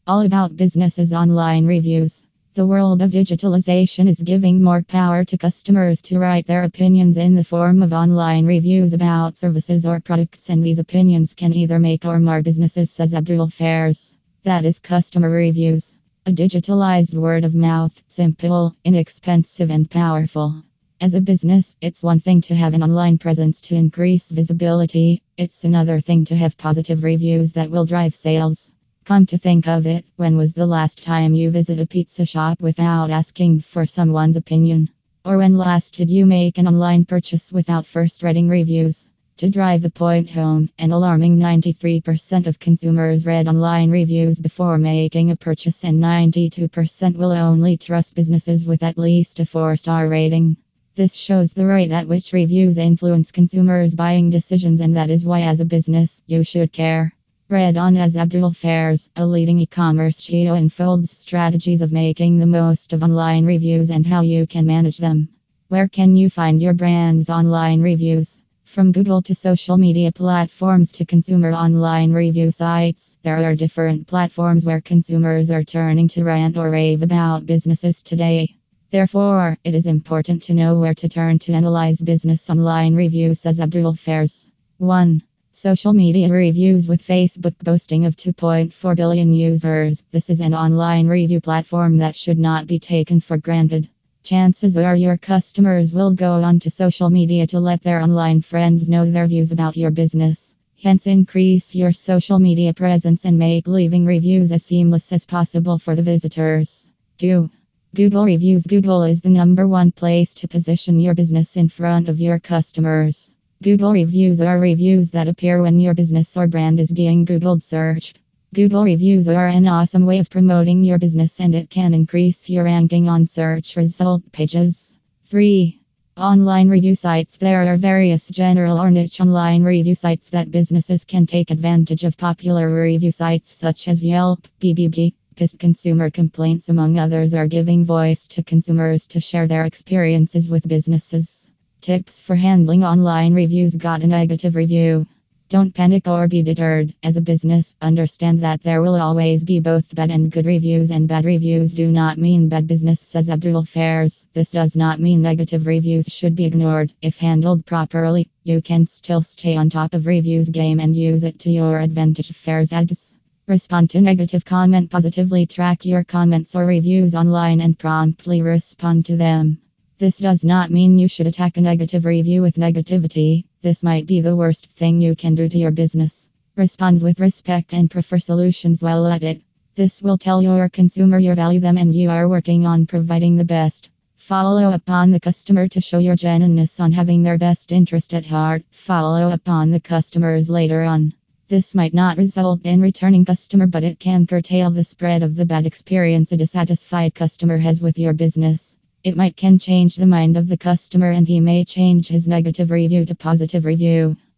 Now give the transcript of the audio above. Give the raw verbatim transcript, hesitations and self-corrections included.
All about businesses online reviews. The world of digitalization is giving more power to customers to write their opinions in the form of online reviews about services or products, and these opinions can either make or mar businesses, says Abdul Fairs. That is customer reviews. A digitalized word of mouth, simple, inexpensive, and powerful. As a business, it's one thing to have an online presence to increase visibility, it's another thing to have positive reviews that will drive sales. Come to think of it, when was the last time you visited a pizza shop without asking for someone's opinion? Or when last did you make an online purchase without first reading reviews? To drive the point home, an alarming ninety-three percent of consumers read online reviews before making a purchase, and ninety-two percent will only trust businesses with at least a four-star rating. This shows the rate at which reviews influence consumers' buying decisions, and that is why, as a business, you should care. Read on as Abdul Fairs, a leading e-commerce G E O, unfolds strategies of making the most of online reviews and how you can manage them. Where can you find your brand's online reviews? From Google to social media platforms to consumer online review sites, there are different platforms where consumers are turning to rant or rave about businesses today. Therefore, it is important to know where to turn to analyze business online reviews, says Abdul Fairs. one. Social media reviews. With Facebook boasting of two point four billion users, this is an online review platform that should not be taken for granted. Chances are your customers will go onto social media to let their online friends know their views about your business. Hence, increase your social media presence and make leaving reviews as seamless as possible for the visitors. two. Google reviews. Google is the number one place to position your business in front of your customers. Google reviews are reviews that appear when your business or brand is being Googled searched. Google reviews are an awesome way of promoting your business, and it can increase your ranking on search result pages. three. Online review sites. There are various general or niche online review sites that businesses can take advantage of. Popular review sites such as Yelp, B B B, Pist Consumer Complaints, among others, are giving voice to consumers to share their experiences with businesses. Tips for handling online reviews. Got a negative review? Don't panic or be deterred. As a business, understand that there will always be both bad and good reviews, and bad reviews do not mean bad business, says Abdul Fairs. This does not mean negative reviews should be ignored. If handled properly, you can still stay on top of reviews game and use it to your advantage. Fairs adds. Respond to negative comment positively. Track your comments or reviews online and promptly respond to them. This does not mean you should attack a negative review with negativity. This might be the worst thing you can do to your business. Respond with respect and prefer solutions while at it. This will tell your consumer you value them and you are working on providing the best. Follow up on the customer to show your genuineness on having their best interest at heart. Follow up on the customers later on. This might not result in returning customer, but it can curtail the spread of the bad experience a dissatisfied customer has with your business. It might can change the mind of the customer, and he may change his negative review to positive review.